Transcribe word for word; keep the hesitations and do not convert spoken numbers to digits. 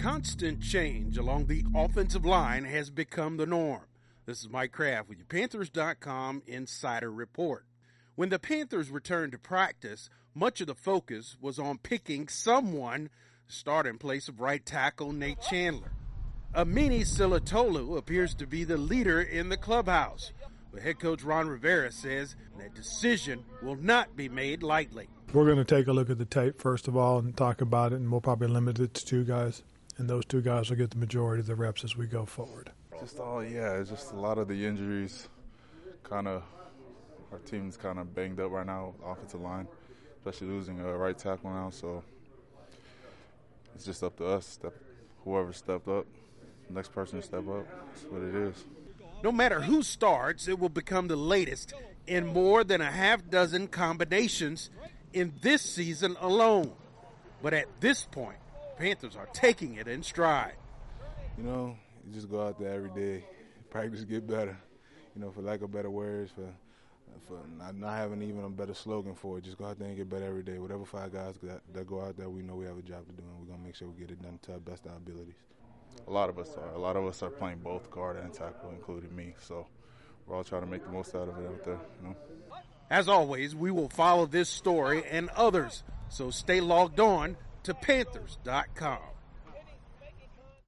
Constant change along the offensive line has become the norm. This is Mike Kraft with your Panthers dot com Insider Report. When the Panthers returned to practice, much of the focus was on picking someone to start in place of right tackle Nate Chandler. Amini Silatolu appears to be the leader in the clubhouse, but head coach Ron Rivera says that decision will not be made lightly. We're going to take a look at the tape first of all and talk about it, and we'll probably limit it to two guys, and those two guys will get the majority of the reps as we go forward. Just all, yeah, it's just a lot of the injuries. Kind of, our team's kind of banged up right now, offensive line, especially losing a right tackle now. So it's just up to us. Step, whoever stepped up, next person to step up. That's what it is. No matter who starts, it will become the latest in more than a half dozen combinations in this season alone. But at this point, Panthers are taking it in stride. You know, you just go out there every day, practice, get better. You know, for lack of better words, for for not, not having even a better slogan for it, just go out there and get better every day. Whatever five guys that, that go out there, we know we have a job to do, and we're going to make sure we get it done to our best of our abilities. A lot of us are. A lot of us are playing both guard and tackle, including me. So we're all trying to make the most out of it out there. You know? As always, we will follow this story and others, so stay logged on to Panthers dot com.